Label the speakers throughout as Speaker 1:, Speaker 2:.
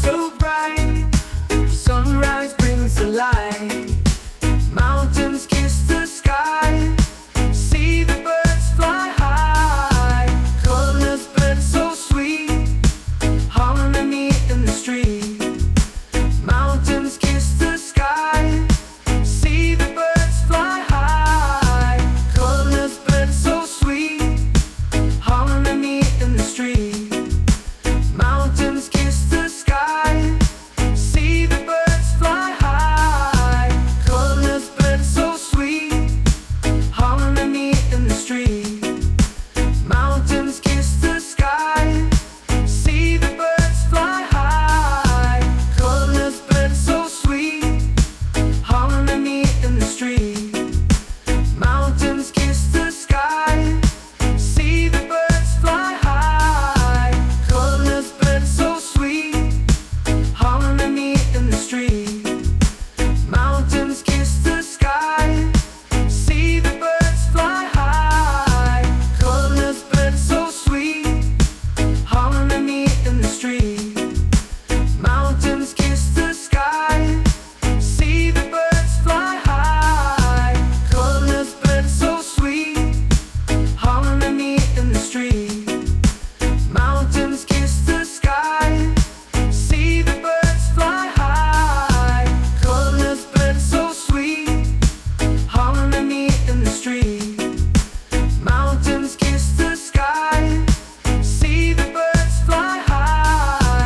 Speaker 1: so bright. Sunrise brings the light. Mountains kiss the sky. See the birds fly high. Colors blend so sweet. Harmony in the street. Mountains kiss the sky. See the birds fly high. Colors blend so sweet. Harmony in the street. Mountains kiss the sky. See the birds fly high. Colors blend so sweet. Harmony in the street. Mountains kiss the sky. See the birds fly high. Colors blend so sweet. Harmony in the street. Mountains kiss the sky. See the birds fly high. Colors blend so sweet. Harmony in the street. Mountains kiss the sky. See the birds fly high. Colors blend so sweet. Harmony in the street. Mountains kiss the sky. See the birds fly high. Colors blend so sweet. Harmony in the street. Mountains kiss the sky. See the birds fly high. Colors blend so sweet. Harmony in the street. Mountains kiss the sky. See the birds fly high.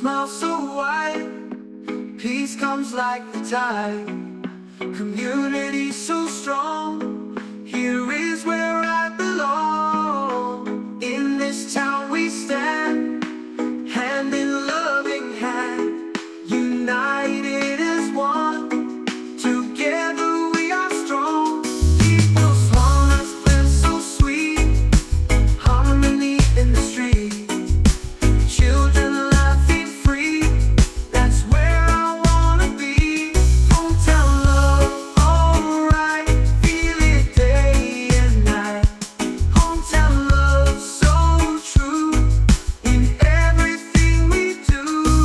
Speaker 1: smile so wide. Peace comes like the tide. Community so strong. Here is where I belong. In this town we stand, hand in loving hand, united as one. Together we are strong. People's hearts feel so sweet. Harmony in the street. Children laughing free. That's where I wanna be. Hometown love, alright. Feel it day and night. Hometown love so true in everything we do.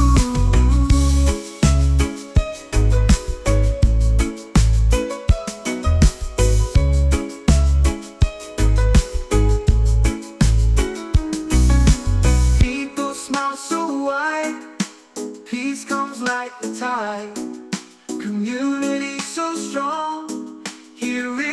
Speaker 1: People smile so wide. Peace comes like the tide. Community so strong. Here